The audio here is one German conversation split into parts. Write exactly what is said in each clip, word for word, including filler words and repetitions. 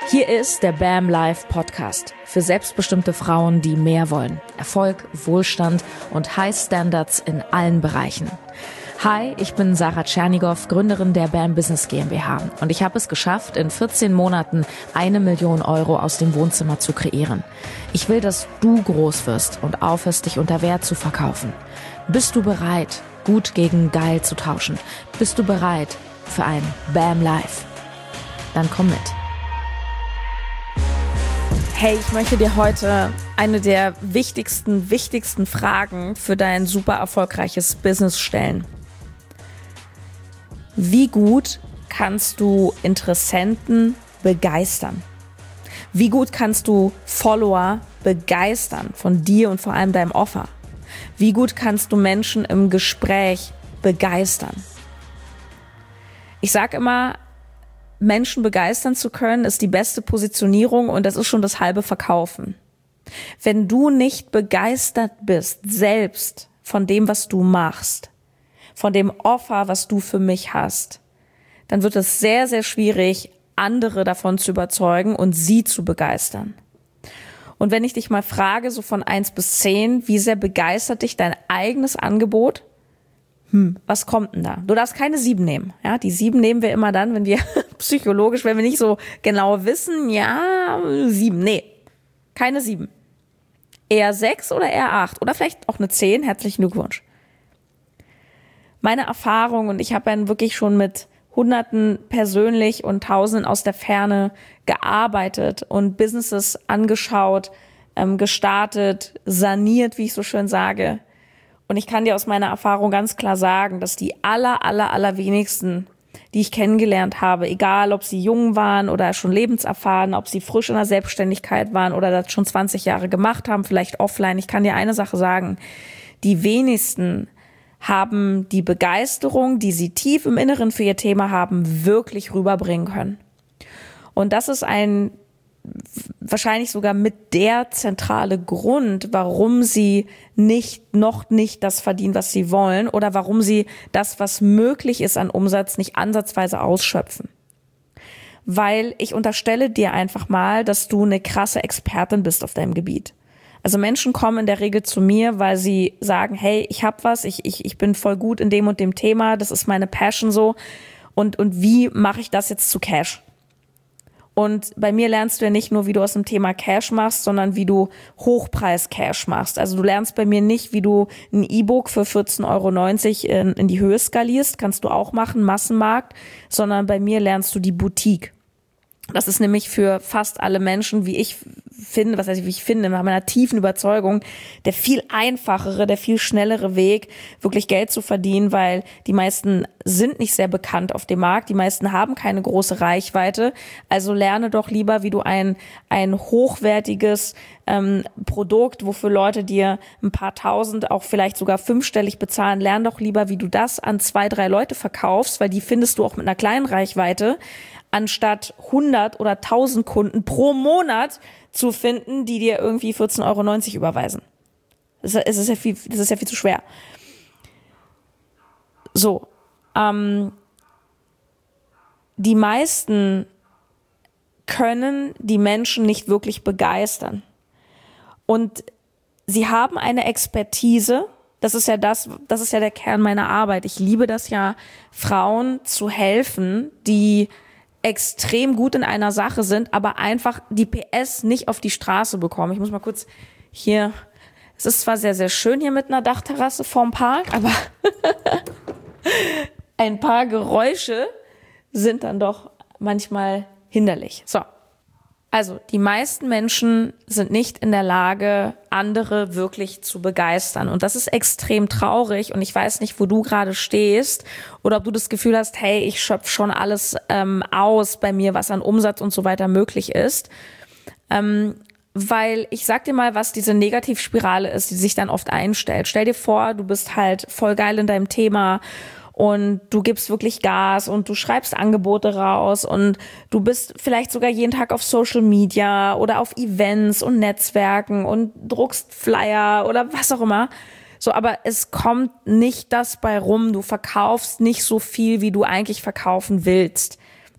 Hier ist der BAM Live Podcast für selbstbestimmte Frauen, die mehr wollen. Erfolg, Wohlstand und High Standards in allen Bereichen. Hi, ich bin Sarah Tschernigow, Gründerin der BAM Business GmbH und ich habe es geschafft, in vierzehn Monaten eine Million Euro aus dem Wohnzimmer zu kreieren. Ich will, dass du groß wirst und aufhörst, dich unter Wert zu verkaufen. Bist du bereit, gut gegen geil zu tauschen? Bist du bereit für ein BAM Live? Dann komm mit. Hey, ich möchte dir heute eine der wichtigsten, wichtigsten Fragen für dein super erfolgreiches Business stellen. Wie gut kannst du Interessenten begeistern? Wie gut kannst du Follower begeistern von dir und vor allem deinem Offer? Wie gut kannst du Menschen im Gespräch begeistern? Ich sage immer, Menschen begeistern zu können, ist die beste Positionierung und das ist schon das halbe Verkaufen. Wenn du nicht begeistert bist, selbst von dem, was du machst, von dem Offer, was du für mich hast, dann wird es sehr, sehr schwierig, andere davon zu überzeugen und sie zu begeistern. Und wenn ich dich mal frage, so von eins bis zehn, wie sehr begeistert dich dein eigenes Angebot? Hm, was kommt denn da? Du darfst keine sieben nehmen. Ja, die sieben nehmen wir immer dann, wenn wir psychologisch, wenn wir nicht so genau wissen, ja, sieben. Nee, keine sieben. Eher sechs oder eher acht oder vielleicht auch eine zehn. Herzlichen Glückwunsch. Meine Erfahrung, und ich habe dann wirklich schon mit Hunderten persönlich und Tausenden aus der Ferne gearbeitet und Businesses angeschaut, ähm, gestartet, saniert, wie ich so schön sage. Und ich kann dir aus meiner Erfahrung ganz klar sagen, dass die aller, aller, aller wenigsten, die ich kennengelernt habe, egal ob sie jung waren oder schon lebenserfahren, ob sie frisch in der Selbstständigkeit waren oder das schon zwanzig Jahre gemacht haben, vielleicht offline, ich kann dir eine Sache sagen, die wenigsten haben die Begeisterung, die sie tief im Inneren für ihr Thema haben, wirklich rüberbringen können. Und das ist ein wahrscheinlich sogar mit der zentrale Grund, warum sie nicht, noch nicht das verdienen, was sie wollen oder warum sie das, was möglich ist an Umsatz, nicht ansatzweise ausschöpfen. Weil ich unterstelle dir einfach mal, dass du eine krasse Expertin bist auf deinem Gebiet. Also Menschen kommen in der Regel zu mir, weil sie sagen, hey, ich hab was, ich, ich, ich bin voll gut in dem und dem Thema, das ist meine Passion so und, und wie mache ich das jetzt zu Cash? Und bei mir lernst du ja nicht nur, wie du aus dem Thema Cash machst, sondern wie du Hochpreis-Cash machst. Also du lernst bei mir nicht, wie du ein E-Book für vierzehn Euro neunzig in, in die Höhe skalierst, kannst du auch machen, Massenmarkt, sondern bei mir lernst du die Boutique. Das ist nämlich für fast alle Menschen, wie ich finde, was heißt, wie ich finde, nach meiner tiefen Überzeugung, der viel einfachere, der viel schnellere Weg, wirklich Geld zu verdienen, weil die meisten sind nicht sehr bekannt auf dem Markt, die meisten haben keine große Reichweite, also lerne doch lieber, wie du ein ein hochwertiges ähm, Produkt, wofür Leute dir ein paar tausend, auch vielleicht sogar fünfstellig bezahlen, lerne doch lieber, wie du das an zwei, drei Leute verkaufst, weil die findest du auch mit einer kleinen Reichweite, anstatt hundert oder tausend Kunden pro Monat zu finden, die dir irgendwie vierzehn Euro neunzig überweisen. Das ist ja viel, das ist ja viel zu schwer. So, ähm, die meisten können die Menschen nicht wirklich begeistern. Und sie haben eine Expertise, das ist ja das, das ist ja der Kern meiner Arbeit. Ich liebe das ja, Frauen zu helfen, die extrem gut in einer Sache sind, aber einfach die P S nicht auf die Straße bekommen. Ich muss mal kurz hier, es ist zwar sehr, sehr schön hier mit einer Dachterrasse vorm Park, aber ein paar Geräusche sind dann doch manchmal hinderlich. So. Also, die meisten Menschen sind nicht in der Lage, andere wirklich zu begeistern. Und das ist extrem traurig. Und ich weiß nicht, wo du gerade stehst oder ob du das Gefühl hast, hey, ich schöpfe schon alles ähm, aus bei mir, was an Umsatz und so weiter möglich ist. Ähm, weil ich sag dir mal, was diese Negativspirale ist, die sich dann oft einstellt. Stell dir vor, du bist halt voll geil in deinem Thema und du gibst wirklich Gas und du schreibst Angebote raus und du bist vielleicht sogar jeden Tag auf Social Media oder auf Events und Netzwerken und druckst Flyer oder was auch immer. So, aber es kommt nicht das bei rum. Du verkaufst nicht so viel, wie du eigentlich verkaufen willst.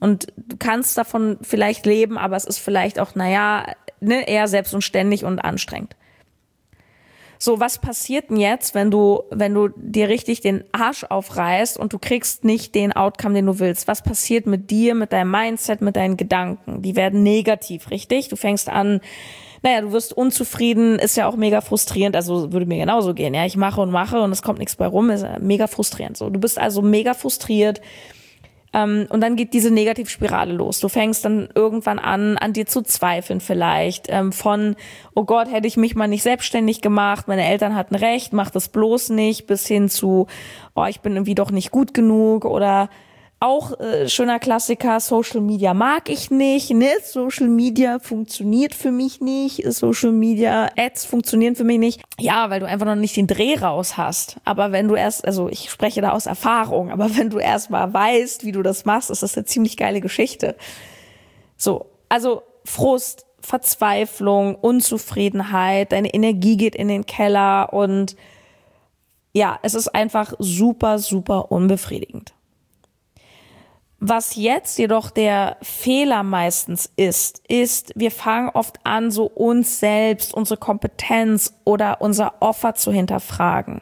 Und du kannst davon vielleicht leben, aber es ist vielleicht auch, naja, ne, eher selbst und ständig und anstrengend. So, was passiert denn jetzt, wenn du, wenn du dir richtig den Arsch aufreißt und du kriegst nicht den Outcome, den du willst? Was passiert mit dir, mit deinem Mindset, mit deinen Gedanken? Die werden negativ, richtig? Du fängst an, naja, du wirst unzufrieden, ist ja auch mega frustrierend, also würde mir genauso gehen, ja, ich mache und mache und es kommt nichts bei rum, ist mega frustrierend, so. Du bist also mega frustriert, ähm, und dann geht diese Negativspirale los. Du fängst dann irgendwann an, an dir zu zweifeln vielleicht, ähm, von, oh Gott, hätte ich mich mal nicht selbstständig gemacht, meine Eltern hatten recht, mach das bloß nicht, bis hin zu, oh, ich bin irgendwie doch nicht gut genug oder auch äh, schöner Klassiker, Social Media mag ich nicht, ne? Social Media funktioniert für mich nicht, Social Media Ads funktionieren für mich nicht. Ja, weil du einfach noch nicht den Dreh raus hast. Aber wenn du erst, also ich spreche da aus Erfahrung, aber wenn du erst mal weißt, wie du das machst, ist das eine ziemlich geile Geschichte. So, also Frust, Verzweiflung, Unzufriedenheit, deine Energie geht in den Keller und ja, es ist einfach super, super unbefriedigend. Was jetzt jedoch der Fehler meistens ist, ist, wir fangen oft an, so uns selbst, unsere Kompetenz oder unser Offer zu hinterfragen.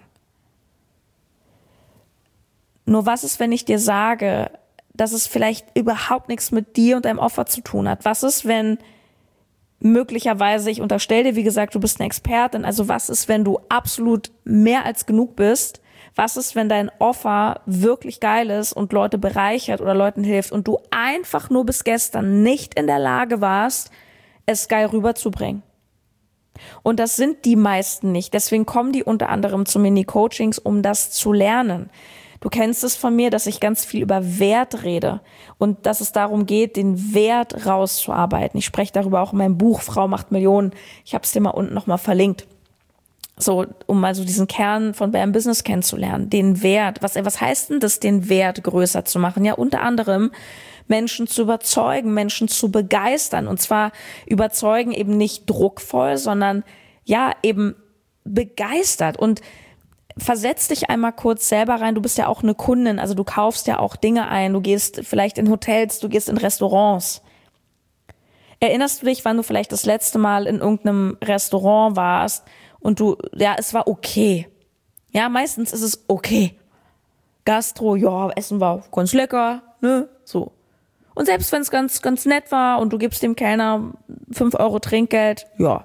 Nur was ist, wenn ich dir sage, dass es vielleicht überhaupt nichts mit dir und deinem Offer zu tun hat? Was ist, wenn möglicherweise, ich unterstelle dir, wie gesagt, du bist eine Expertin, also was ist, wenn du absolut mehr als genug bist? Was ist, wenn dein Offer wirklich geil ist und Leute bereichert oder Leuten hilft und du einfach nur bis gestern nicht in der Lage warst, es geil rüberzubringen? Und das sind die meisten nicht. Deswegen kommen die unter anderem zu Mini-Coachings, um das zu lernen. Du kennst es von mir, dass ich ganz viel über Wert rede und dass es darum geht, den Wert rauszuarbeiten. Ich spreche darüber auch in meinem Buch Frau macht Millionen. Ich habe es dir mal unten nochmal verlinkt. So, um mal so diesen Kern von B A M Business kennenzulernen, den Wert. Was, was heißt denn das, den Wert größer zu machen? Ja, unter anderem Menschen zu überzeugen, Menschen zu begeistern. Und zwar überzeugen eben nicht druckvoll, sondern ja, eben begeistert. Und versetz dich einmal kurz selber rein. Du bist ja auch eine Kundin, also du kaufst ja auch Dinge ein. Du gehst vielleicht in Hotels, du gehst in Restaurants. Erinnerst du dich, wann du vielleicht das letzte Mal in irgendeinem Restaurant warst und du, ja, es war okay. Ja, meistens ist es okay. Gastro, ja, Essen war ganz lecker, ne, so. Und selbst wenn es ganz, ganz nett war und du gibst dem Kellner fünf Euro Trinkgeld, ja.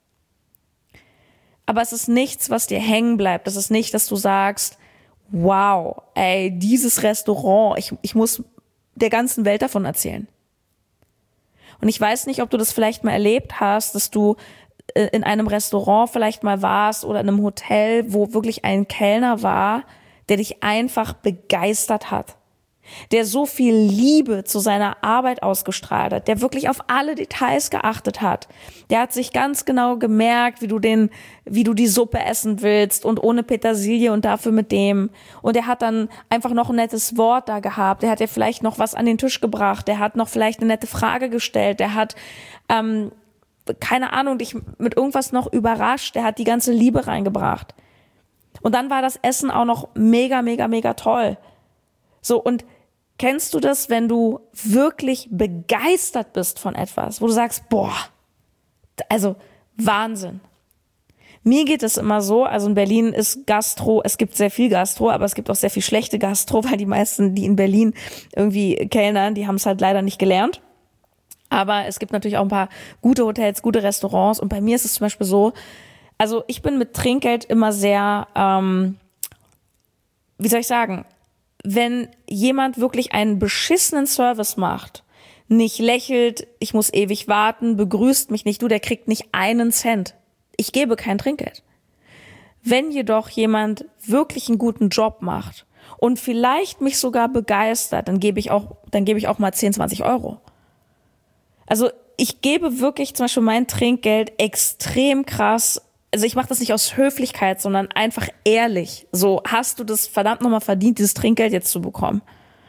Aber es ist nichts, was dir hängen bleibt. Es ist nicht, dass du sagst, wow, ey, dieses Restaurant, ich, ich muss der ganzen Welt davon erzählen. Und ich weiß nicht, ob du das vielleicht mal erlebt hast, dass du in einem Restaurant vielleicht mal warst oder in einem Hotel, wo wirklich ein Kellner war, der dich einfach begeistert hat, der so viel Liebe zu seiner Arbeit ausgestrahlt hat, der wirklich auf alle Details geachtet hat. Der hat sich ganz genau gemerkt, wie du den, wie du die Suppe essen willst und ohne Petersilie und dafür mit dem. Und er hat dann einfach noch ein nettes Wort da gehabt. Der hat dir vielleicht noch was an den Tisch gebracht. Der hat noch vielleicht eine nette Frage gestellt. Der hat, ähm, keine Ahnung, dich mit irgendwas noch überrascht. Der hat die ganze Liebe reingebracht. Und dann war das Essen auch noch mega, mega, mega toll. So, und kennst du das, wenn du wirklich begeistert bist von etwas, wo du sagst, boah, also Wahnsinn. Mir geht es immer so, also in Berlin ist Gastro, es gibt sehr viel Gastro, aber es gibt auch sehr viel schlechte Gastro, weil die meisten, die in Berlin irgendwie kellnern, die haben es halt leider nicht gelernt. Aber es gibt natürlich auch ein paar gute Hotels, gute Restaurants und bei mir ist es zum Beispiel so, also ich bin mit Trinkgeld immer sehr, ähm, wie soll ich sagen, wenn jemand wirklich einen beschissenen Service macht, nicht lächelt, ich muss ewig warten, begrüßt mich nicht, du, der kriegt nicht einen Cent. Ich gebe kein Trinkgeld. Wenn jedoch jemand wirklich einen guten Job macht und vielleicht mich sogar begeistert, dann gebe ich auch, dann gebe ich auch mal zehn, zwanzig Euro. Also ich gebe wirklich zum Beispiel mein Trinkgeld extrem krass. Also ich mache das nicht aus Höflichkeit, sondern einfach ehrlich. So, hast du das verdammt nochmal verdient, dieses Trinkgeld jetzt zu bekommen?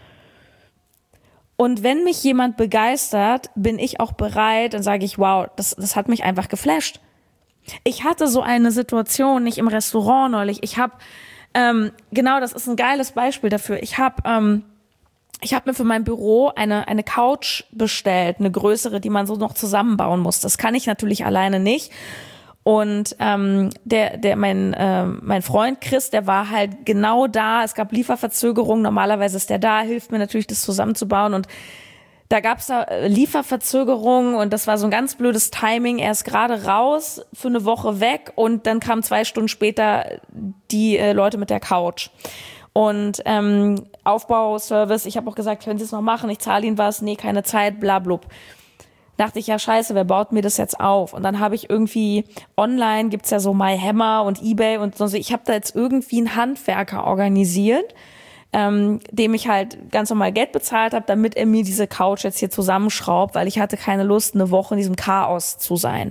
Und wenn mich jemand begeistert, bin ich auch bereit, dann sage ich, wow, das, das hat mich einfach geflasht. Ich hatte so eine Situation, nicht im Restaurant neulich. Ich habe, ähm, genau, das ist ein geiles Beispiel dafür. Ich habe, ähm, ich habe mir für mein Büro eine eine Couch bestellt, eine größere, die man so noch zusammenbauen muss. Das kann ich natürlich alleine nicht. Und ähm, der der mein äh, mein Freund Chris, der war halt genau da. Es gab Lieferverzögerungen. Normalerweise ist der da, hilft mir natürlich, das zusammenzubauen. Und da gab es da Lieferverzögerungen und das war so ein ganz blödes Timing. Er ist gerade raus, für eine Woche weg und dann kamen zwei Stunden später die äh, Leute mit der Couch. Und ähm, Aufbauservice, ich habe auch gesagt, können Sie es noch machen, ich zahle Ihnen was, nee, keine Zeit, bla blub. Dachte ich, ja scheiße, wer baut mir das jetzt auf? Und dann habe ich irgendwie, online gibt's ja so MyHammer und eBay und so, ich habe da jetzt irgendwie einen Handwerker organisiert, ähm, dem ich halt ganz normal Geld bezahlt habe, damit er mir diese Couch jetzt hier zusammenschraubt, weil ich hatte keine Lust, eine Woche in diesem Chaos zu sein.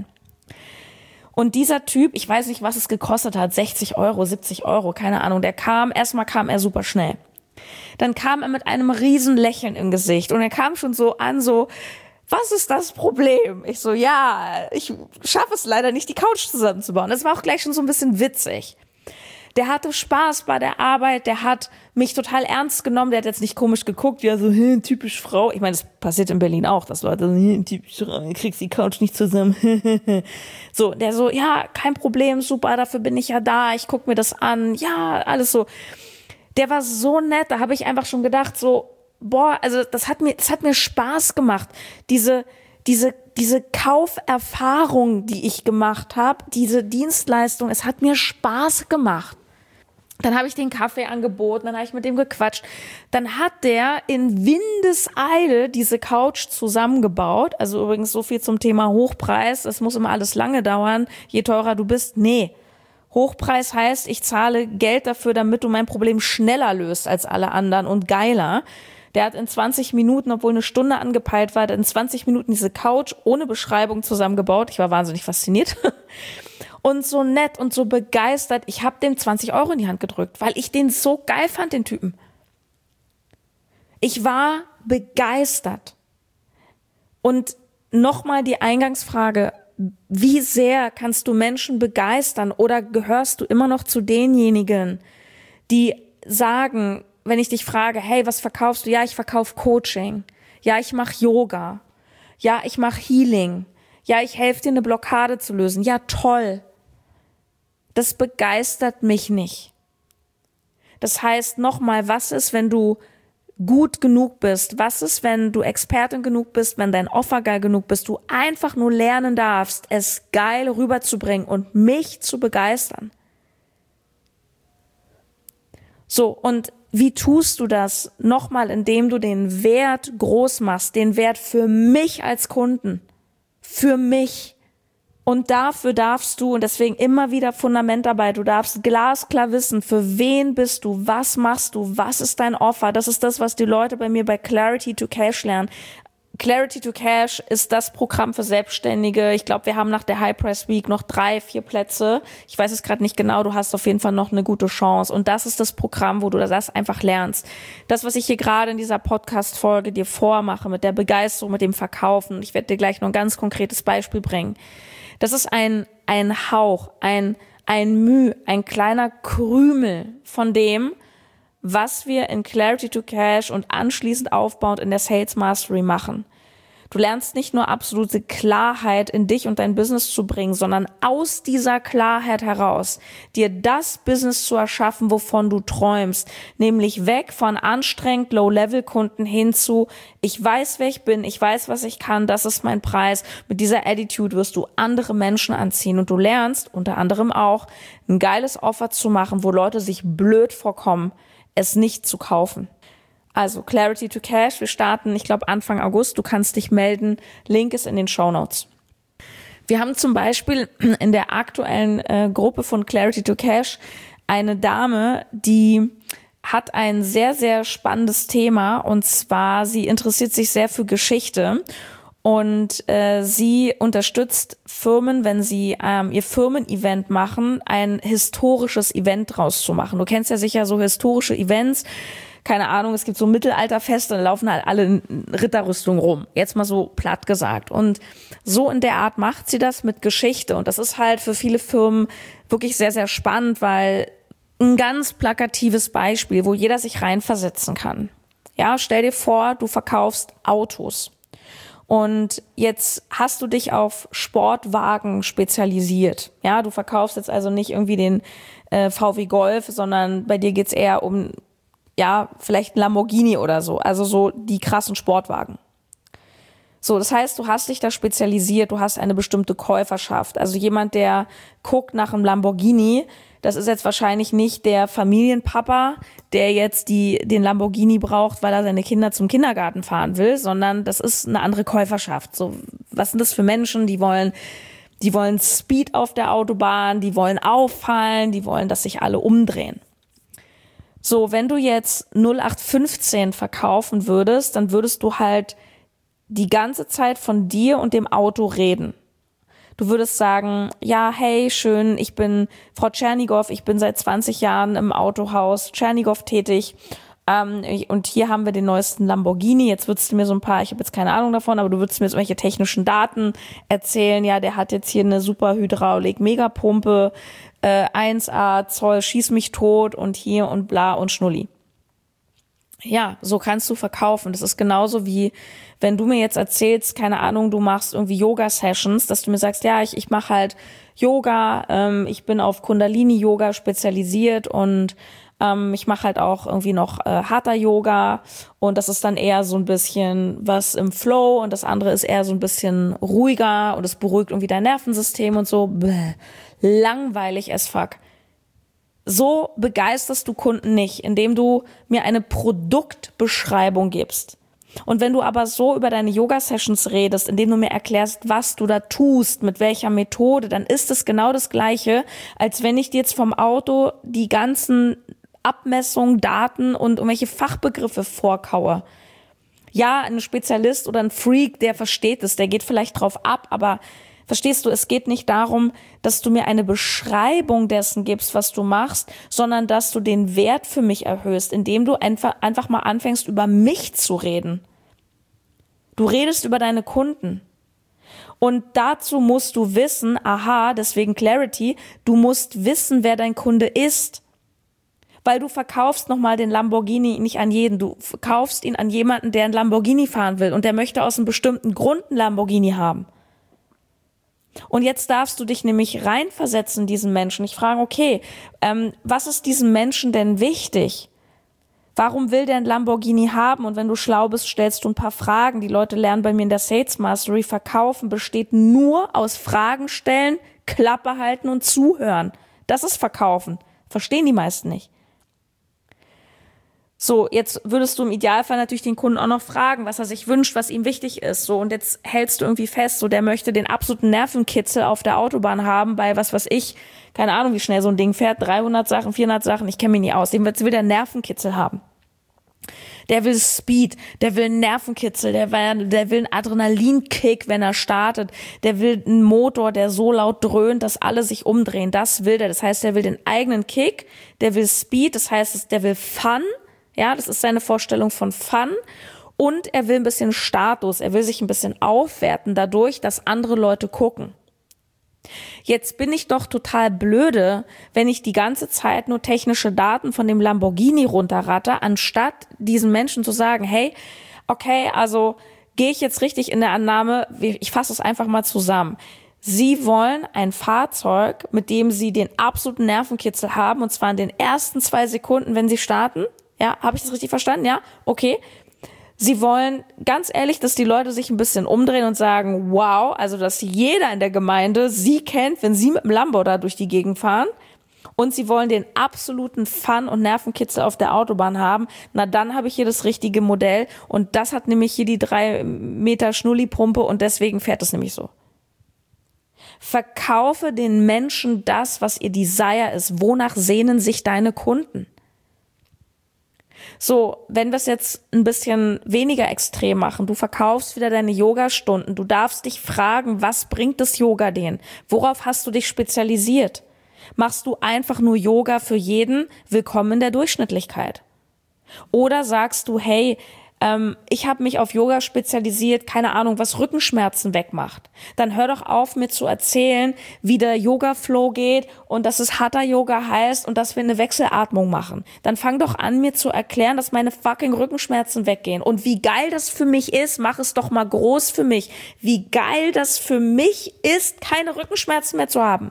Und dieser Typ, ich weiß nicht, was es gekostet hat, sechzig Euro, siebzig Euro, keine Ahnung, der kam, erstmal kam er super schnell. Dann kam er mit einem riesen Lächeln im Gesicht und er kam schon so an, so, was ist das Problem? Ich so, ja, ich schaffe es leider nicht, die Couch zusammenzubauen. Das war auch gleich schon so ein bisschen witzig. Der hatte Spaß bei der Arbeit, der hat mich total ernst genommen, der hat jetzt nicht komisch geguckt, ja so, hm, typisch Frau. Ich meine, das passiert in Berlin auch, dass Leute so, hm, typisch Frau, du kriegst die Couch nicht zusammen. So, der so, ja, kein Problem, super, dafür bin ich ja da, ich guck mir das an, ja, alles so. Der war so nett, da habe ich einfach schon gedacht, so, boah, also das hat mir, das hat mir Spaß gemacht, diese, diese, diese Kauferfahrung, die ich gemacht habe, diese Dienstleistung, es hat mir Spaß gemacht. Dann habe ich den Kaffee angeboten, dann habe ich mit dem gequatscht. Dann hat der in Windeseile diese Couch zusammengebaut. Also übrigens so viel zum Thema Hochpreis. Es muss immer alles lange dauern, je teurer du bist. Nee, Hochpreis heißt, ich zahle Geld dafür, damit du mein Problem schneller löst als alle anderen und geiler. Der hat in zwanzig Minuten, obwohl eine Stunde angepeilt war, in zwanzig Minuten diese Couch ohne Beschreibung zusammengebaut. Ich war wahnsinnig fasziniert. Und so nett und so begeistert. Ich habe dem zwanzig Euro in die Hand gedrückt, weil ich den so geil fand, den Typen. Ich war begeistert. Und nochmal die Eingangsfrage, wie sehr kannst du Menschen begeistern oder gehörst du immer noch zu denjenigen, die sagen, wenn ich dich frage, hey, was verkaufst du? Ja, ich verkaufe Coaching. Ja, ich mache Yoga. Ja, ich mache Healing. Ja, ich helfe dir, eine Blockade zu lösen. Ja, toll. Das begeistert mich nicht. Das heißt, nochmal, was ist, wenn du gut genug bist? Was ist, wenn du Expertin genug bist, wenn dein Offer geil genug bist, du einfach nur lernen darfst, es geil rüberzubringen und mich zu begeistern? So, und wie tust du das? Nochmal, indem du den Wert groß machst, den Wert für mich als Kunden, für mich. Und dafür darfst du, und deswegen immer wieder Fundament dabei, du darfst glasklar wissen, für wen bist du, was machst du, was ist dein Offer. Das ist das, was die Leute bei mir bei Clarity to Cash lernen. Clarity to Cash ist das Programm für Selbstständige. Ich glaube, wir haben nach der High Price Week noch drei, vier Plätze. Ich weiß es gerade nicht genau, du hast auf jeden Fall noch eine gute Chance. Und das ist das Programm, wo du das einfach lernst. Das, was ich hier gerade in dieser Podcast-Folge dir vormache, mit der Begeisterung, mit dem Verkaufen. Ich werde dir gleich noch ein ganz konkretes Beispiel bringen. Das ist ein, ein Hauch, ein, ein Müh, ein kleiner Krümel von dem, was wir in Clarity to Cash und anschließend aufbauend in der Sales Mastery machen. Du lernst nicht nur absolute Klarheit in dich und dein Business zu bringen, sondern aus dieser Klarheit heraus dir das Business zu erschaffen, wovon du träumst. Nämlich weg von anstrengend Low-Level-Kunden hin zu, ich weiß, wer ich bin, ich weiß, was ich kann, das ist mein Preis. Mit dieser Attitude wirst du andere Menschen anziehen und du lernst unter anderem auch, ein geiles Offer zu machen, wo Leute sich blöd vorkommen, es nicht zu kaufen. Also Clarity to Cash, wir starten, ich glaube Anfang August, du kannst dich melden, Link ist in den Shownotes. Wir haben zum Beispiel in der aktuellen äh, Gruppe von Clarity to Cash eine Dame, die hat ein sehr, sehr spannendes Thema und zwar, sie interessiert sich sehr für Geschichte und äh, sie unterstützt Firmen, wenn sie ähm, ihr Firmen-Event machen, ein historisches Event draus zu machen. Du kennst ja sicher so historische Events, keine Ahnung, es gibt so Mittelalterfeste, da laufen halt alle in Ritterrüstung rum. Jetzt mal so platt gesagt. Und so in der Art macht sie das mit Geschichte. Und das ist halt für viele Firmen wirklich sehr, sehr spannend, weil ein ganz plakatives Beispiel, wo jeder sich reinversetzen kann. Ja, stell dir vor, du verkaufst Autos. Und jetzt hast du dich auf Sportwagen spezialisiert. Ja, du verkaufst jetzt also nicht irgendwie den äh, V W Golf, sondern bei dir geht's eher um, ja, vielleicht ein Lamborghini oder so. Also so die krassen Sportwagen. So, das heißt, du hast dich da spezialisiert, du hast eine bestimmte Käuferschaft. Also jemand, der guckt nach einem Lamborghini, das ist jetzt wahrscheinlich nicht der Familienpapa, der jetzt die, den Lamborghini braucht, weil er seine Kinder zum Kindergarten fahren will, sondern das ist eine andere Käuferschaft. So, was sind das für Menschen, die wollen, die wollen Speed auf der Autobahn, die wollen auffallen, die wollen, dass sich alle umdrehen. So, wenn du jetzt null acht fünfzehn verkaufen würdest, dann würdest du halt die ganze Zeit von dir und dem Auto reden. Du würdest sagen, ja, hey, schön, ich bin Frau Tschernigow, ich bin seit zwanzig Jahren im Autohaus Tschernigow tätig ähm, und hier haben wir den neuesten Lamborghini. Jetzt würdest du mir so ein paar, ich habe jetzt keine Ahnung davon, aber du würdest mir jetzt irgendwelche technischen Daten erzählen. Ja, der hat jetzt hier eine super Hydraulik-Megapumpe, äh, eins A Zoll, schieß mich tot und hier und bla und Schnulli. Ja, so kannst du verkaufen. Das ist genauso wie, wenn du mir jetzt erzählst, keine Ahnung, du machst irgendwie Yoga-Sessions, dass du mir sagst, ja, ich, ich mache halt Yoga, ähm, ich bin auf Kundalini-Yoga spezialisiert und ähm, ich mache halt auch irgendwie noch äh, Hatha-Yoga und das ist dann eher so ein bisschen was im Flow und das andere ist eher so ein bisschen ruhiger und es beruhigt irgendwie dein Nervensystem und so. Bäh, langweilig as fuck. So begeisterst du Kunden nicht, indem du mir eine Produktbeschreibung gibst. Und wenn du aber so über deine Yoga-Sessions redest, indem du mir erklärst, was du da tust, mit welcher Methode, dann ist es genau das Gleiche, als wenn ich dir jetzt vom Auto die ganzen Abmessungen, Daten und irgendwelche Fachbegriffe vorkaue. Ja, ein Spezialist oder ein Freak, der versteht es, der geht vielleicht drauf ab, aber verstehst du, es geht nicht darum, dass du mir eine Beschreibung dessen gibst, was du machst, sondern dass du den Wert für mich erhöhst, indem du einfach, einfach mal anfängst, über mich zu reden. Du redest über deine Kunden. Und dazu musst du wissen, aha, deswegen Clarity, du musst wissen, wer dein Kunde ist. Weil du verkaufst nochmal den Lamborghini nicht an jeden, du verkaufst ihn an jemanden, der einen Lamborghini fahren will und der möchte aus einem bestimmten Grund einen Lamborghini haben. Und jetzt darfst du dich nämlich reinversetzen in diesen Menschen. Ich frage, okay, ähm, was ist diesem Menschen denn wichtig? Warum will der ein Lamborghini haben? Und wenn du schlau bist, stellst du ein paar Fragen. Die Leute lernen bei mir in der Sales Mastery, Verkaufen besteht nur aus Fragen stellen, Klappe halten und zuhören. Das ist Verkaufen. Verstehen die meisten nicht. So, jetzt würdest du im Idealfall natürlich den Kunden auch noch fragen, was er sich wünscht, was ihm wichtig ist. So, und jetzt hältst du irgendwie fest, so, der möchte den absoluten Nervenkitzel auf der Autobahn haben, bei was weiß ich, keine Ahnung, wie schnell so ein Ding fährt, dreihundert Sachen, vierhundert Sachen, ich kenne mich nie aus. Dem will der Nervenkitzel haben. Der will Speed, der will einen Nervenkitzel, der will, der will einen Adrenalinkick, wenn er startet. Der will einen Motor, der so laut dröhnt, dass alle sich umdrehen. Das will der. Das heißt, der will den eigenen Kick, der will Speed, das heißt, der will Fun. Ja, das ist seine Vorstellung von Fun und er will ein bisschen Status, er will sich ein bisschen aufwerten dadurch, dass andere Leute gucken. Jetzt bin ich doch total blöde, wenn ich die ganze Zeit nur technische Daten von dem Lamborghini runterratte, anstatt diesen Menschen zu sagen, hey, okay, also gehe ich jetzt richtig in der Annahme, ich fasse es einfach mal zusammen. Sie wollen ein Fahrzeug, mit dem Sie den absoluten Nervenkitzel haben, und zwar in den ersten zwei Sekunden, wenn Sie starten. Ja, habe ich das richtig verstanden? Ja, okay. Sie wollen, ganz ehrlich, dass die Leute sich ein bisschen umdrehen und sagen, wow, also dass jeder in der Gemeinde Sie kennt, wenn Sie mit dem Lambo da durch die Gegend fahren. Und Sie wollen den absoluten Fun und Nervenkitzel auf der Autobahn haben. Na, dann habe ich hier das richtige Modell. Und das hat nämlich hier die drei Meter Schnulli-Pumpe und deswegen fährt es nämlich so. Verkaufe den Menschen das, was ihr Desire ist. Wonach sehnen sich deine Kunden? So, wenn wir es jetzt ein bisschen weniger extrem machen, du verkaufst wieder deine Yoga-Stunden, du darfst dich fragen, was bringt das Yoga denen? Worauf hast du dich spezialisiert? Machst du einfach nur Yoga für jeden? Willkommen in der Durchschnittlichkeit. Oder sagst du, hey, ähm, ich habe mich auf Yoga spezialisiert, keine Ahnung, was Rückenschmerzen wegmacht. Dann hör doch auf, mir zu erzählen, wie der Yoga-Flow geht und dass es Hatha-Yoga heißt und dass wir eine Wechselatmung machen. Dann fang doch an, mir zu erklären, dass meine fucking Rückenschmerzen weggehen. Und wie geil das für mich ist, mach es doch mal groß für mich. Wie geil das für mich ist, keine Rückenschmerzen mehr zu haben.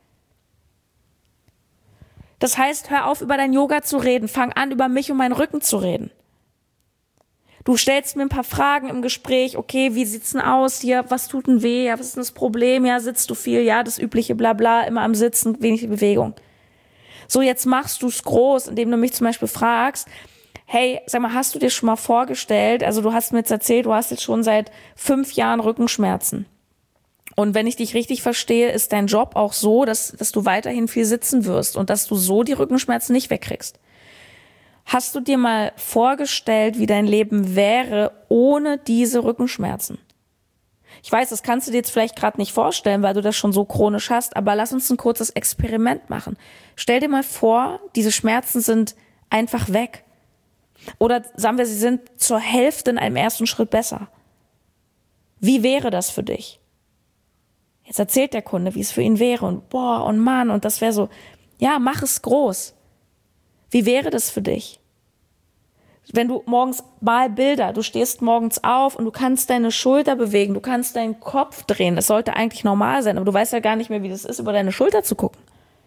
Das heißt, hör auf, über dein Yoga zu reden. Fang an, über mich und meinen Rücken zu reden. Du stellst mir ein paar Fragen im Gespräch. Okay, wie sieht's denn aus hier? Was tut denn weh? Ja, was ist denn das Problem? Ja, sitzt du viel? Ja, das übliche Blabla, immer am Sitzen, wenig Bewegung. So, jetzt machst du's groß, indem du mich zum Beispiel fragst, hey, sag mal, hast du dir schon mal vorgestellt, also du hast mir jetzt erzählt, du hast jetzt schon seit fünf Jahren Rückenschmerzen. Und wenn ich dich richtig verstehe, ist dein Job auch so, dass, dass du weiterhin viel sitzen wirst und dass du so die Rückenschmerzen nicht wegkriegst. Hast du dir mal vorgestellt, wie dein Leben wäre ohne diese Rückenschmerzen? Ich weiß, das kannst du dir jetzt vielleicht gerade nicht vorstellen, weil du das schon so chronisch hast, aber lass uns ein kurzes Experiment machen. Stell dir mal vor, diese Schmerzen sind einfach weg. Oder sagen wir, sie sind zur Hälfte in einem ersten Schritt besser. Wie wäre das für dich? Jetzt erzählt der Kunde, wie es für ihn wäre und boah und Mann und das wäre so, ja, mach es groß. Wie wäre das für dich? Wenn du morgens mal Bilder, du stehst morgens auf und du kannst deine Schulter bewegen, du kannst deinen Kopf drehen, das sollte eigentlich normal sein, aber du weißt ja gar nicht mehr, wie das ist, über deine Schulter zu gucken.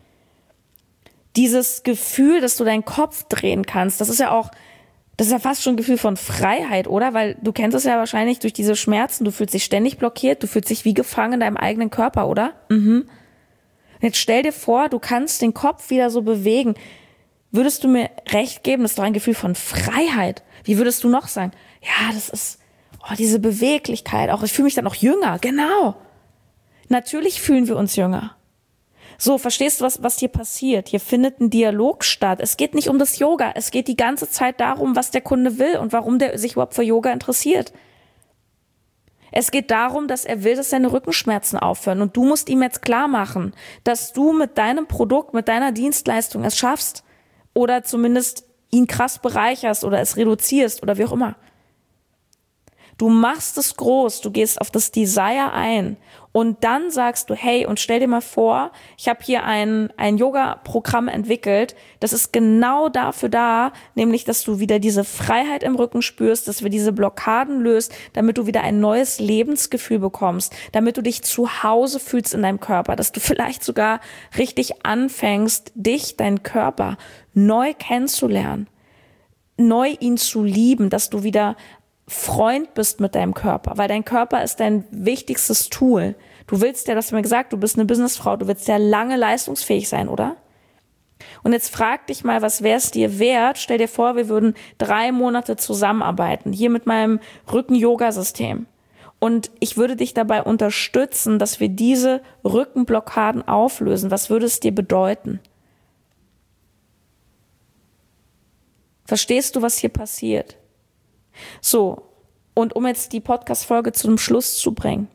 Dieses Gefühl, dass du deinen Kopf drehen kannst, das ist ja auch, das ist ja fast schon ein Gefühl von Freiheit, oder? Weil du kennst es ja wahrscheinlich durch diese Schmerzen, du fühlst dich ständig blockiert, du fühlst dich wie gefangen in deinem eigenen Körper, oder? Mhm. Jetzt stell dir vor, du kannst den Kopf wieder so bewegen. Würdest du mir recht geben, das ist doch ein Gefühl von Freiheit. Wie würdest du noch sagen? Ja, das ist, oh, diese Beweglichkeit, auch ich fühle mich dann auch jünger, genau. Natürlich fühlen wir uns jünger. So, verstehst du, was, was hier passiert? Hier findet ein Dialog statt. Es geht nicht um das Yoga, es geht die ganze Zeit darum, was der Kunde will und warum der sich überhaupt für Yoga interessiert. Es geht darum, dass er will, dass seine Rückenschmerzen aufhören und du musst ihm jetzt klar machen, dass du mit deinem Produkt, mit deiner Dienstleistung es schaffst, oder zumindest ihn krass bereicherst oder es reduzierst oder wie auch immer. Du machst es groß, du gehst auf das Desire ein und dann sagst du, hey, und stell dir mal vor, ich habe hier ein, ein Yoga-Programm entwickelt, das ist genau dafür da, nämlich, dass du wieder diese Freiheit im Rücken spürst, dass wir diese Blockaden löst, damit du wieder ein neues Lebensgefühl bekommst, damit du dich zu Hause fühlst in deinem Körper, dass du vielleicht sogar richtig anfängst, dich, deinen Körper neu kennenzulernen, neu ihn zu lieben, dass du wieder Freund bist mit deinem Körper, weil dein Körper ist dein wichtigstes Tool. Du willst ja, das hast du mir gesagt, du bist eine Businessfrau, du willst ja lange leistungsfähig sein, oder? Und jetzt frag dich mal, was wäre es dir wert? Stell dir vor, wir würden drei Monate zusammenarbeiten, hier mit meinem Rücken-Yoga-System. Und ich würde dich dabei unterstützen, dass wir diese Rückenblockaden auflösen. Was würde es dir bedeuten? Verstehst du, was hier passiert? So, und um jetzt die Podcast-Folge zu einem Schluss zu bringen,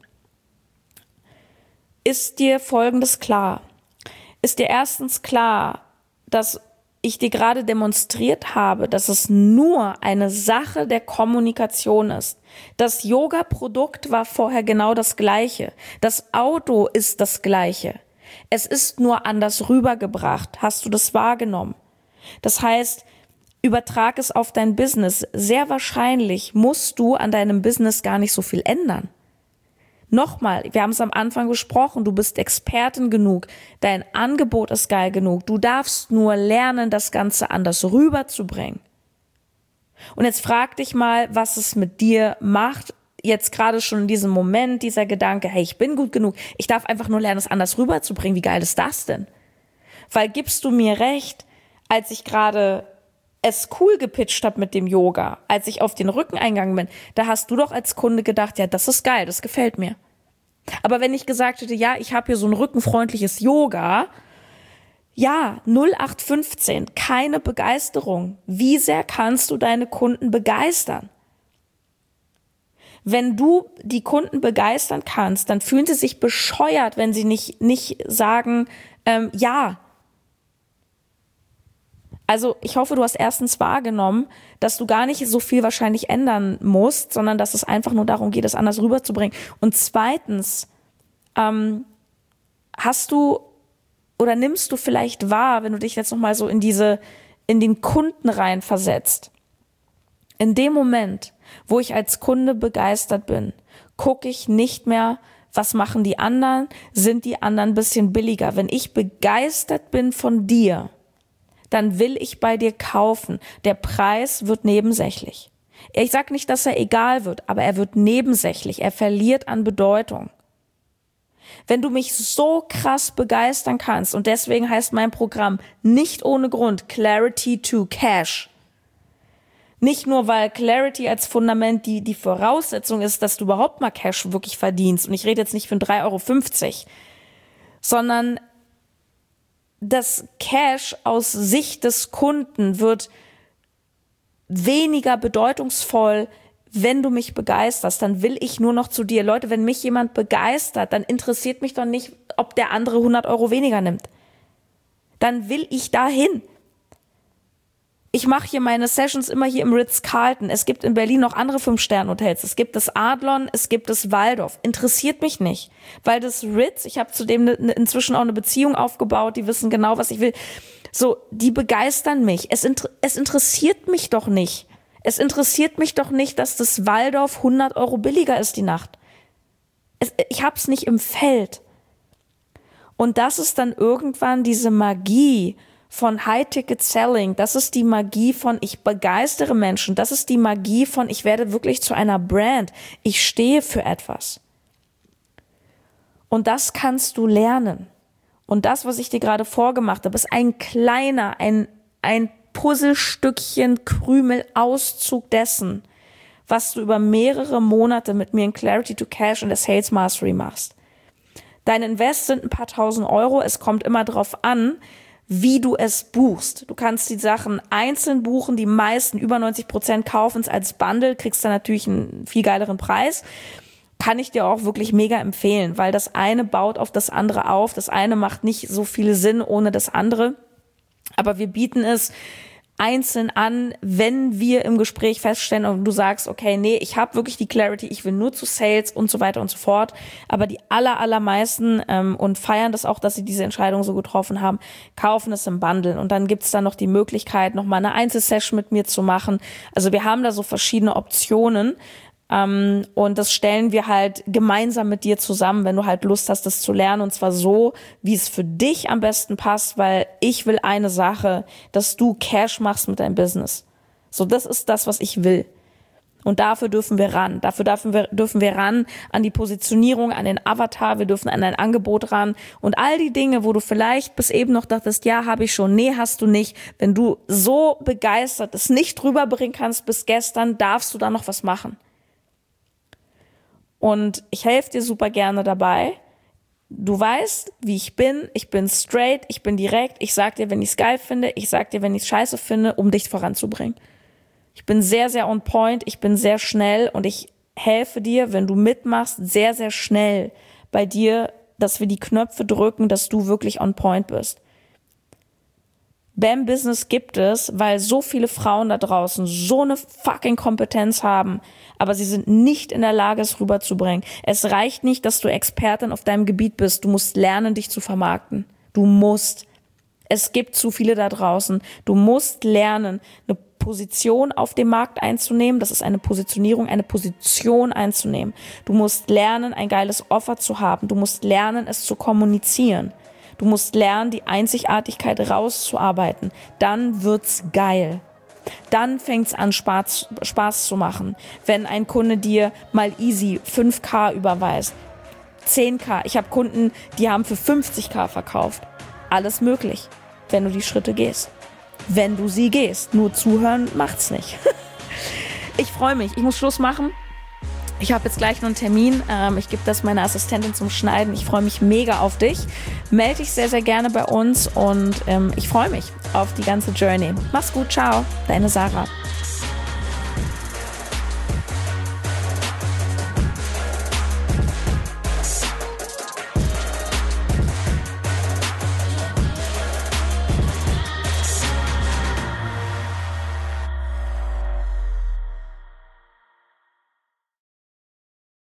ist dir Folgendes klar? Ist dir erstens klar, dass ich dir gerade demonstriert habe, dass es nur eine Sache der Kommunikation ist. Das Yoga-Produkt war vorher genau das Gleiche. Das Auto ist das Gleiche. Es ist nur anders rübergebracht. Hast du das wahrgenommen? Das heißt, übertrag es auf dein Business. Sehr wahrscheinlich musst du an deinem Business gar nicht so viel ändern. Nochmal, wir haben es am Anfang besprochen, du bist Expertin genug, dein Angebot ist geil genug, du darfst nur lernen, das Ganze anders rüberzubringen. Und jetzt frag dich mal, was es mit dir macht, jetzt gerade schon in diesem Moment, dieser Gedanke, hey, ich bin gut genug, ich darf einfach nur lernen, es anders rüberzubringen. Wie geil ist das denn? Weil gibst du mir recht, als ich gerade es cool gepitcht habe mit dem Yoga, als ich auf den Rücken eingegangen bin, da hast du doch als Kunde gedacht, ja, das ist geil, das gefällt mir. Aber wenn ich gesagt hätte, ja, ich habe hier so ein rückenfreundliches Yoga, ja, null acht fünfzehn, keine Begeisterung. Wie sehr kannst du deine Kunden begeistern? Wenn du die Kunden begeistern kannst, dann fühlen sie sich bescheuert, wenn sie nicht, nicht sagen, ähm, ja. Also ich hoffe, du hast erstens wahrgenommen, dass du gar nicht so viel wahrscheinlich ändern musst, sondern dass es einfach nur darum geht, es anders rüberzubringen. Und zweitens, ähm, hast du oder nimmst du vielleicht wahr, wenn du dich jetzt nochmal so in diese, in den Kunden rein versetzt. In dem Moment, wo ich als Kunde begeistert bin, gucke ich nicht mehr, was machen die anderen, sind die anderen ein bisschen billiger. Wenn ich begeistert bin von dir, dann will ich bei dir kaufen. Der Preis wird nebensächlich. Ich sage nicht, dass er egal wird, aber er wird nebensächlich. Er verliert an Bedeutung. Wenn du mich so krass begeistern kannst, und deswegen heißt mein Programm nicht ohne Grund Clarity to Cash. Nicht nur, weil Clarity als Fundament die, die Voraussetzung ist, dass du überhaupt mal Cash wirklich verdienst. Und ich rede jetzt nicht von drei Euro fünfzig, sondern das Cash aus Sicht des Kunden wird weniger bedeutungsvoll, wenn du mich begeisterst. Dann will ich nur noch zu dir. Leute, wenn mich jemand begeistert, dann interessiert mich doch nicht, ob der andere hundert Euro weniger nimmt. Dann will ich dahin. Ich mache hier meine Sessions immer hier im Ritz-Carlton. Es gibt in Berlin noch andere Fünf-Sterne-Hotels. Es gibt das Adlon, es gibt das Waldorf. Interessiert mich nicht, weil das Ritz, ich habe zudem ne, ne, inzwischen auch eine Beziehung aufgebaut, die wissen genau, was ich will. So, die begeistern mich. Es, inter- es interessiert mich doch nicht. Es interessiert mich doch nicht, dass das Waldorf hundert Euro billiger ist die Nacht. Es, ich hab's nicht im Feld. Und das ist dann irgendwann diese Magie von High-Ticket-Selling, das ist die Magie von ich begeistere Menschen, das ist die Magie von ich werde wirklich zu einer Brand, ich stehe für etwas. Und das kannst du lernen. Und das, was ich dir gerade vorgemacht habe, ist ein kleiner, ein, ein Puzzlestückchen, Krümel, Auszug dessen, was du über mehrere Monate mit mir in Clarity to Cash und der Sales Mastery machst. Dein Invest sind ein paar tausend Euro, es kommt immer drauf an, wie du es buchst. Du kannst die Sachen einzeln buchen, die meisten, über neunzig Prozent kaufen es als Bundle, kriegst dann natürlich einen viel geileren Preis. Kann ich dir auch wirklich mega empfehlen, weil das eine baut auf das andere auf. Das eine macht nicht so viel Sinn ohne das andere. Aber wir bieten es einzeln an, wenn wir im Gespräch feststellen und du sagst, okay, nee, ich habe wirklich die Clarity, ich will nur zu Sales und so weiter und so fort. Aber die aller, allermeisten ähm, und feiern das auch, dass sie diese Entscheidung so getroffen haben, kaufen es im Bundle. Und dann gibt's dann noch die Möglichkeit, nochmal eine Einzelsession mit mir zu machen. Also wir haben da so verschiedene Optionen. Um, und das stellen wir halt gemeinsam mit dir zusammen, wenn du halt Lust hast, das zu lernen. Und zwar so, wie es für dich am besten passt, weil ich will eine Sache, dass du Cash machst mit deinem Business. So, das ist das, was ich will. Und dafür dürfen wir ran. Dafür dürfen wir, dürfen wir ran an die Positionierung, an den Avatar. Wir dürfen an dein Angebot ran. Und all die Dinge, wo du vielleicht bis eben noch dachtest, ja, habe ich schon, nee, hast du nicht. Wenn du so begeistert es nicht rüberbringen kannst bis gestern, darfst du da noch was machen. Und ich helfe dir super gerne dabei. Du weißt, wie ich bin. Ich bin straight, ich bin direkt. Ich sag dir, wenn ich es geil finde. Ich sag dir, wenn ich es scheiße finde, um dich voranzubringen. Ich bin sehr, sehr on point. Ich bin sehr schnell und ich helfe dir, wenn du mitmachst, sehr, sehr schnell bei dir, dass wir die Knöpfe drücken, dass du wirklich on point bist. B A M Business gibt es, weil so viele Frauen da draußen so eine fucking Kompetenz haben, aber sie sind nicht in der Lage, es rüberzubringen. Es reicht nicht, dass du Expertin auf deinem Gebiet bist. Du musst lernen, dich zu vermarkten. Du musst. Es gibt zu viele da draußen. Du musst lernen, eine Position auf dem Markt einzunehmen. Das ist eine Positionierung, eine Position einzunehmen. Du musst lernen, ein geiles Offer zu haben. Du musst lernen, es zu kommunizieren. Du musst lernen, die Einzigartigkeit rauszuarbeiten. Dann wird's geil. Dann fängt's an, Spaß, Spaß zu machen. Wenn ein Kunde dir mal easy fünf K überweist, zehn K. Ich habe Kunden, die haben für fünfzig K verkauft. Alles möglich, wenn du die Schritte gehst. Wenn du sie gehst. Nur zuhören macht's nicht. Ich freue mich. Ich muss Schluss machen. Ich habe jetzt gleich noch einen Termin. Ähm, ich gebe das meiner Assistentin zum Schneiden. Ich freue mich mega auf dich. Melde dich sehr, sehr gerne bei uns und ähm, ich freue mich auf die ganze Journey. Mach's gut, ciao. Deine Sarah.